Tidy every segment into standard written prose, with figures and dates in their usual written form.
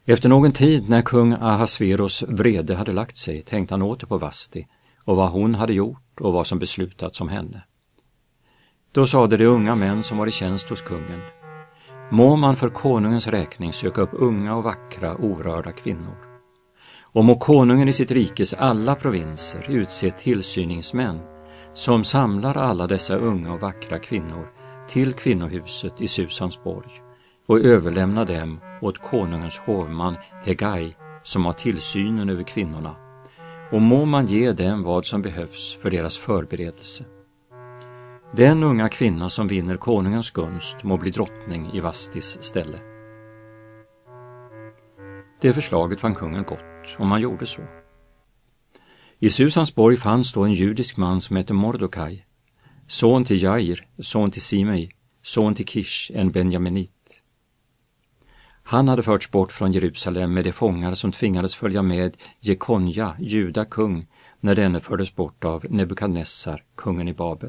Efter någon tid när kung Ahasveros vrede hade lagt sig tänkte han åter på Vasti och vad hon hade gjort och vad som beslutats om henne. Då sade de unga män som var i tjänst hos kungen: må man för konungens räkning söka upp unga och vackra orörda kvinnor. Och må konungen i sitt rikes alla provinser utse tillsyningsmän som samlar alla dessa unga och vackra kvinnor till kvinnohuset i Susansborg och överlämna dem åt konungens hovman Hegai som har tillsynen över kvinnorna, och må man ge dem vad som behövs för deras förberedelse. Den unga kvinna som vinner konungens gunst må bli drottning i Vastis ställe. Det förslaget fann kungen gott, och man gjorde så. I Susansborg fanns då en judisk man som hette Mordokaj, son till Jair, son till Simei, son till Kish, en benjaminit. Han hade förts bort från Jerusalem med de fångar som tvingades följa med Jekonja, juda kung, när denne fördes bort av Nebukadnessar, kungen i Babel.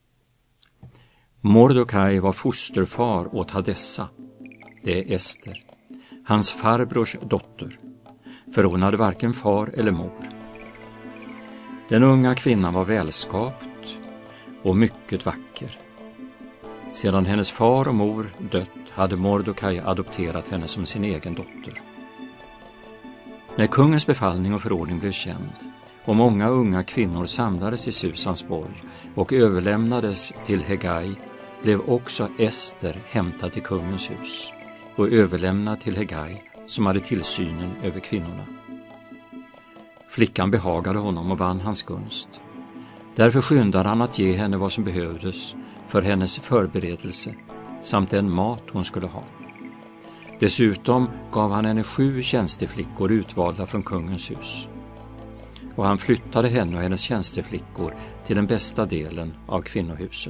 Mordokaj var fosterfar åt Hadessa, det är Ester, hans farbrors dotter, för hon hade varken far eller mor. Den unga kvinnan var välskapt och mycket vacker. Sedan hennes far och mor dött hade Mordokaj adopterat henne som sin egen dotter. När kungens befallning och förordning blev känd och många unga kvinnor samlades i Susansborg och överlämnades till Hegai, blev också Ester hämtad till kungens hus och överlämnad till Hegai som hade tillsynen över kvinnorna. Flickan behagade honom och vann hans gunst. Därför skyndade han att ge henne vad som behövdes för hennes förberedelse samt den mat hon skulle ha. Dessutom gav han henne 7 tjänsteflickor utvalda från kungens hus. Och han flyttade henne och hennes tjänsteflickor till den bästa delen av kvinnohuset.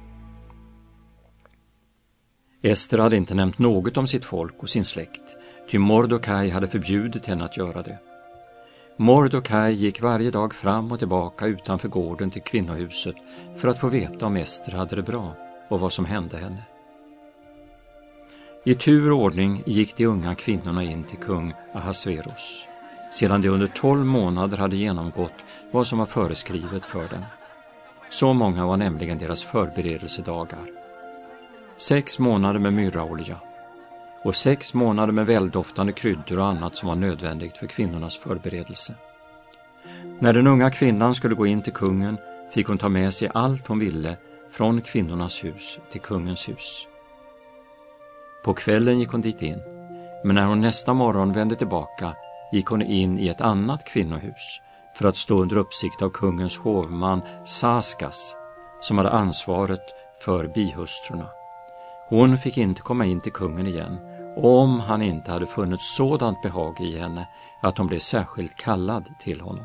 Ester hade inte nämnt något om sitt folk och sin släkt, ty Mordokaj hade förbjudit henne att göra det. Mordokaj gick varje dag fram och tillbaka utanför gården till kvinnohuset för att få veta om Ester hade det bra och vad som hände henne. I tur och ordning gick de unga kvinnorna in till kung Ahasveros, sedan de under 12 månader hade genomgått vad som var föreskrivet för dem. Så många var nämligen deras förberedelsedagar. 6 månader med myrraolja och 6 månader med väldoftande kryddor och annat som var nödvändigt för kvinnornas förberedelse. När den unga kvinnan skulle gå in till kungen fick hon ta med sig allt hon ville från kvinnornas hus till kungens hus. På kvällen gick hon dit in, men när hon nästa morgon vände tillbaka gick hon in i ett annat kvinnohus för att stå under uppsikt av kungens hovman Saskas, som hade ansvaret för bihustrurna. Hon fick inte komma in till kungen igen om han inte hade funnit sådant behag i henne att hon blev särskilt kallad till honom.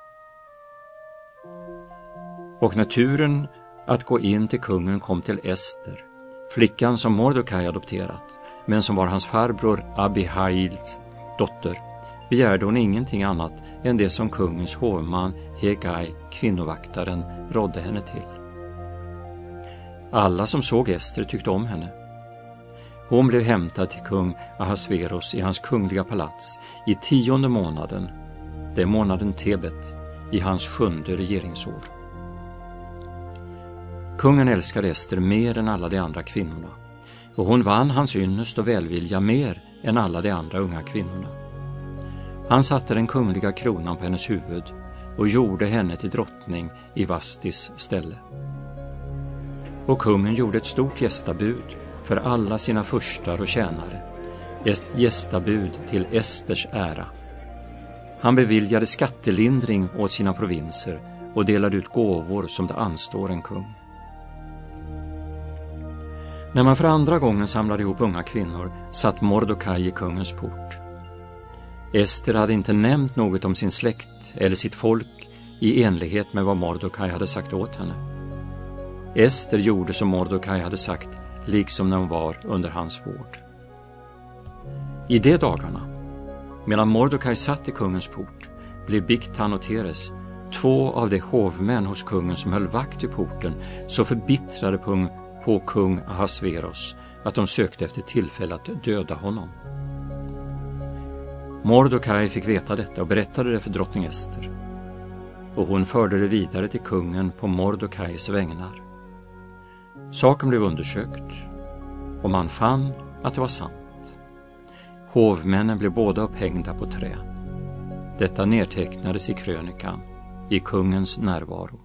Och när turen att gå in till kungen kom till Ester, flickan som Mordokaj adopterat, men som var hans farbror Abihails dotter, begärde hon ingenting annat än det som kungens hovman Hegai, kvinnovaktaren, rådde henne till. Alla som såg Ester tyckte om henne. Hon blev hämtad till kung Ahasveros i hans kungliga palats i 10:e månaden, det är månaden Tebet, i hans 7:e regeringsår. Kungen älskade Ester mer än alla de andra kvinnorna, och hon vann hans ynnest och välvilja mer än alla de andra unga kvinnorna. Han satte den kungliga kronan på hennes huvud och gjorde henne till drottning i Vastis ställe. Och kungen gjorde ett stort gästabud för alla sina furstar och tjänare, ett gästabud till Esters ära. Han beviljade skattelindring åt sina provinser och delade ut gåvor som det anstår en kung. När man för andra gången samlade ihop unga kvinnor satt Mordokaj i kungens port. Ester hade inte nämnt något om sin släkt eller sitt folk i enlighet med vad Mordokaj hade sagt åt henne. Ester gjorde som Mordokaj hade sagt, liksom när hon var under hans vård. I de dagarna, medan Mordokaj satt i kungens port, blev Bigtan och Teres, 2 av de hovmän hos kungen som höll vakt i porten, så förbittrade på kung Ahasveros att de sökte efter tillfälle att döda honom. Mordokaj fick veta detta och berättade det för drottning Ester. Och hon förde det vidare till kungen på Mordokajs vägnar. Saken blev undersökt och man fann att det var sant. Hovmännen blev båda upphängda på trä. Detta nedtecknades i krönikan i kungens närvaro.